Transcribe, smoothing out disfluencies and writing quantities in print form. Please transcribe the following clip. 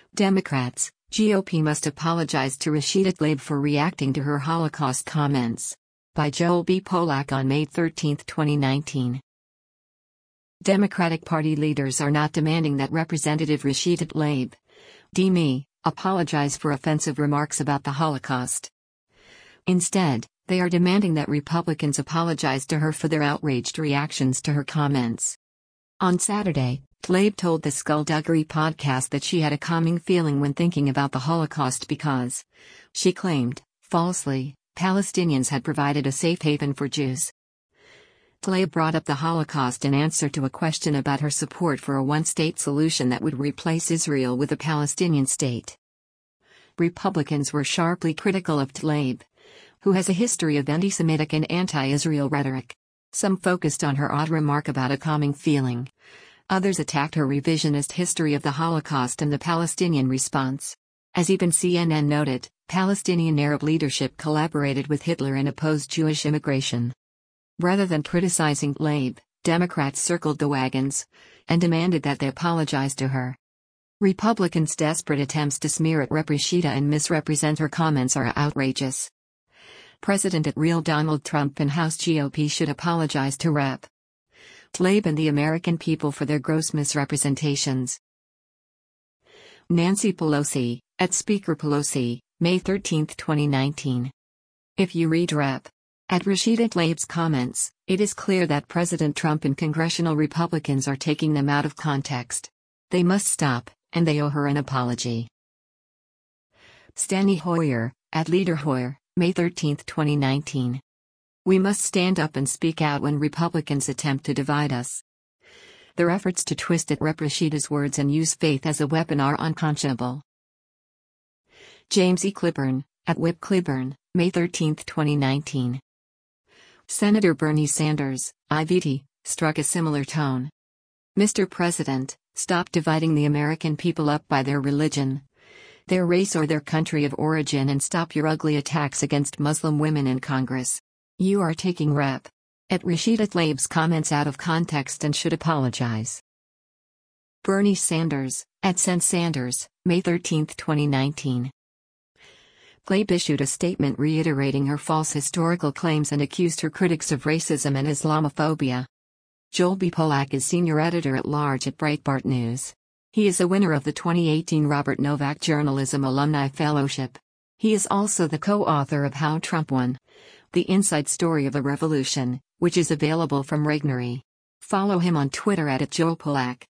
Democrats, GOP must apologize to Rashida Tlaib for reacting to her Holocaust comments. By Joel B. Polak on May 13, 2019. Democratic Party leaders are not demanding that Representative Rashida Tlaib, D.M.E., apologize for offensive remarks about the Holocaust. Instead, they are demanding that Republicans apologize to her for their outraged reactions to her comments. On Saturday, Tlaib told the Skullduggery podcast that she had a calming feeling when thinking about the Holocaust because, she claimed, falsely, Palestinians had provided a safe haven for Jews. Tlaib brought up the Holocaust in answer to a question about her support for a one-state solution that would replace Israel with a Palestinian state. Republicans were sharply critical of Tlaib, who has a history of anti-Semitic and anti-Israel rhetoric. Some focused on her odd remark about a calming feeling. Others attacked her revisionist history of the Holocaust and the Palestinian response. As even CNN noted, Palestinian Arab leadership collaborated with Hitler and opposed Jewish immigration. Rather than criticizing Tlaib, Democrats circled the wagons and demanded that they apologize to her. Republicans' desperate attempts to smear at Rep. Rashida and misrepresent her comments are outrageous. President at Real Donald Trump and House GOP should apologize to Rep. Tlaib and the American people for their gross misrepresentations. Nancy Pelosi, at Speaker Pelosi, May 13, 2019. If you read Rep. at Rashida Tlaib's comments, it is clear that President Trump and congressional Republicans are taking them out of context. They must stop, and they owe her an apology. Steny Hoyer, at Leader Hoyer, May 13, 2019. We must stand up and speak out when Republicans attempt to divide us. Their efforts to twist at Rep. Rashida's words and use faith as a weapon are unconscionable. James E. Clyburn, at Whip Clyburn, May 13, 2019. Senator Bernie Sanders, IVT, struck a similar tone. Mr. President, stop dividing the American people up by their religion, their race or their country of origin, and stop your ugly attacks against Muslim women in Congress. You are taking Rep. at Rashida Tlaib's comments out of context and should apologize. Bernie Sanders, at Sen Sanders, May 13, 2019. Tlaib issued a statement reiterating her false historical claims and accused her critics of racism and Islamophobia. Joel B. Polak is senior editor-at-large at Breitbart News. He is a winner of the 2018 Robert Novak Journalism Alumni Fellowship. He is also the co-author of How Trump Won: The Inside Story of a Revolution, which is available from Regnery. Follow him on Twitter at @JoelPolak.